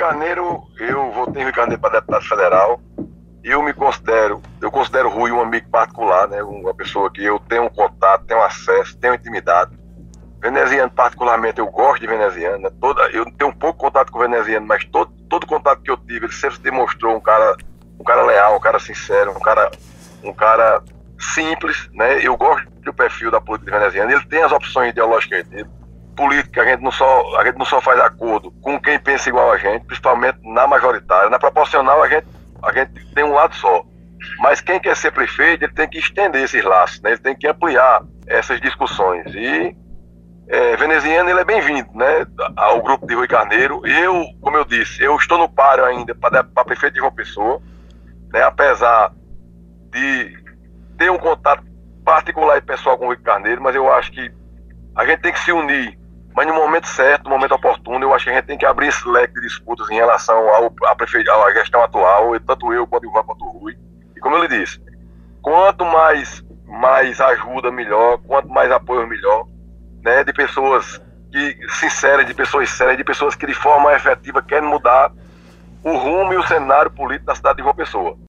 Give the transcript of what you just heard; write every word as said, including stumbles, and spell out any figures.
Carneiro, eu votei em Rui Carneiro para deputado federal. Eu me considero, eu considero o Rui um amigo particular, né? Uma pessoa que eu tenho um contato, tenho acesso, tenho intimidade. Veneziano, particularmente, eu gosto de veneziano, né? Toda, eu tenho um pouco contato com o veneziano, mas todo, todo contato que eu tive, ele sempre demonstrou um cara, um cara leal, um cara sincero, um cara, um cara simples, né? Eu gosto do perfil da política veneziana. Ele tem as opções ideológicas dele. Política, a gente não só, a gente não só faz acordo com quem pensa igual a gente, principalmente na majoritária. Na proporcional, a gente, a gente tem um lado só. Mas quem quer ser prefeito, ele tem que estender esses laços, né? Ele tem que ampliar essas discussões. E é, veneziano, ele é bem-vindo, né, ao grupo de Rui Carneiro. Eu, como eu disse, eu estou no páreo ainda para prefeito de João Pessoa, né? Apesar de ter um contato particular e pessoal com o Rui Carneiro, mas eu acho que a gente tem que se unir, mas no momento certo, no momento oportuno. Eu acho que a gente tem que abrir esse leque de disputas em relação ao, à, prefe... à gestão atual, tanto eu quanto o Ivan quanto o Rui. E como eu lhe disse, quanto mais, mais ajuda, melhor, quanto mais apoio, melhor, né, de pessoas que, sinceras, de pessoas sérias, de pessoas que de forma efetiva querem mudar o rumo e o cenário político da cidade de João Pessoa.